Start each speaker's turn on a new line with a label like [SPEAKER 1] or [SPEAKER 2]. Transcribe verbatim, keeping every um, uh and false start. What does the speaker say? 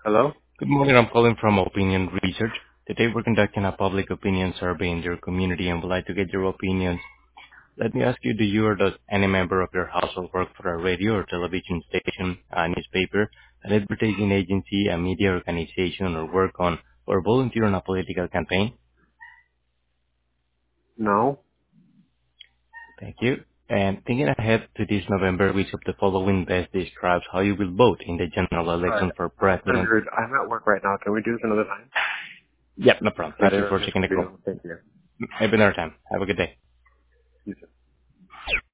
[SPEAKER 1] Hello?
[SPEAKER 2] Good morning. I'm calling from Opinion Research. Today we're conducting a public opinion survey in your community and would like to get your opinions. Let me ask you, do you or does any member of your household work for a radio or television station, a newspaper, an advertising agency, a media organization, or work on or volunteer on a political campaign?
[SPEAKER 1] No.
[SPEAKER 2] Thank you. And thinking ahead to this November, which of the following best describes how you will vote in the general
[SPEAKER 1] Sorry.
[SPEAKER 2] election for
[SPEAKER 1] I'm very
[SPEAKER 2] president?
[SPEAKER 1] rude. I'm at work right now. Can we do this another time?
[SPEAKER 2] Yep, no problem.
[SPEAKER 1] Sorry
[SPEAKER 2] Thank
[SPEAKER 1] to
[SPEAKER 2] you for
[SPEAKER 1] interrupt
[SPEAKER 2] taking the call.
[SPEAKER 1] you. Thank you.
[SPEAKER 2] Have another time. Have a good day.
[SPEAKER 1] You too.